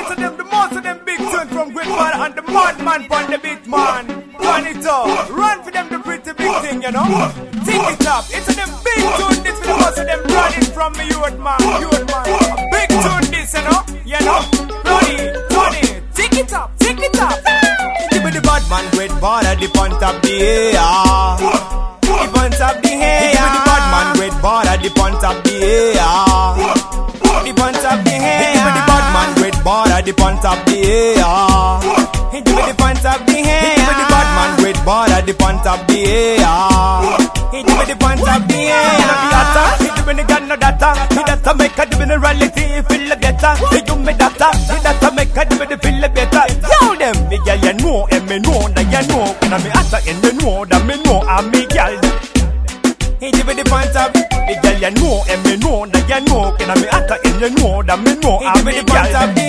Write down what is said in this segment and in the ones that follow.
most of them big tune from Great Father and the madman on the beat, man. Run it up, run for them the pretty big thing, you know. Take it up, it's a them big tune, this for the most of them running from me, youth man. A big tune this, you know. Tony, take it up. Give me the bad man, Great Father, the punt up the air. The punt up the hair. Give me the bad man, Great Father, the punt up the air. The punt up the hair. Give me the bad man, Great Father, the punt up the air. Give me the punt up the hair. Give me the bad man, Great Father, the punt up the air. Give me the punt up the air. Give me the gun, no data. He data make a generality feel better. He do me data. He data make a feel better. Yo them, me girl you know, and me know that you know. When I'm atta and you know that me know I'm me girl. He give me the punt up. Me girl you know, and me know that you know. When I'm atta and you know that me know I'm me girl.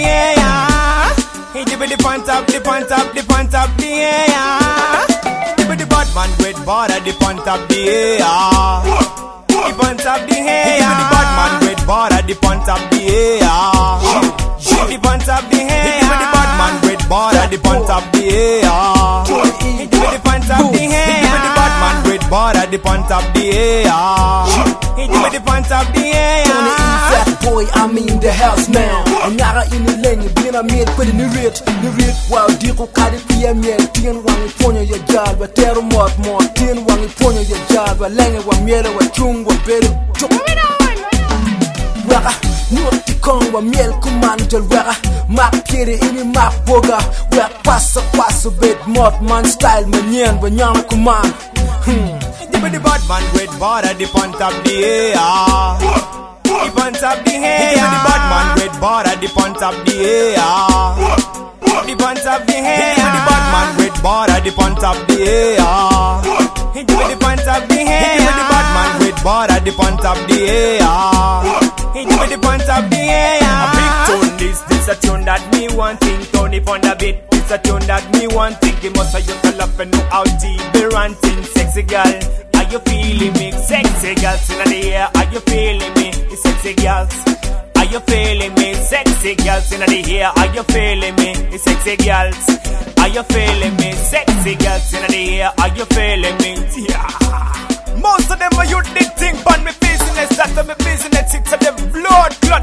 He give me the punt up, the punt up the air. Give me the bad man, Great Father, the punt up the air. The punt up the hair. Give me the bad man, Great Father, the punt up the air. The punt up the hair. Give me the bad man, Great Father, the punt up the air. Give me the punt up the hair. Give me the bad man, Great Father, the punt up the air. Give me the punt up the air. Tony Fat Boy, I'm in the house now. And Nara in the lane, being a made for the new rate. While Dico Kadi PM, Tien Wang Ponyo, your job, but Terra more, Tien Wang Ponyo, your job, but Langa, what Miela, what Chung, what Better. Waka, New Tikong, what Miel Command, Waka, Map Kitty, in Map Boga, where pass a bit more man style, Manyan, when Yana Command. Give me the bad man, Great Father, the punt up the air. The punt up the hair. Give me the bad man, Great Father, the punt up the air. The punt up the hair. Give me the bad man, Great Father, the punt up the air. Give me the punt up the hair. Give me the bad man, Great Father, the punt up the air. Give me the punt up the air. A big tune, this a tune that me want think. Tony on the beat, this a tune that me want think. He must have used to love and know how deep be ranting. Sexy girl, are you feeling me? Sexy girls in the air, are you feeling me? Sexy girls, are you feeling me? Sexy girls in the air, are you feeling me? Sexy girls, are you feeling me? Sexy girls in the air, are you feeling me? Yeah. Most of them are you did think on me business, that's my business. It's a them blood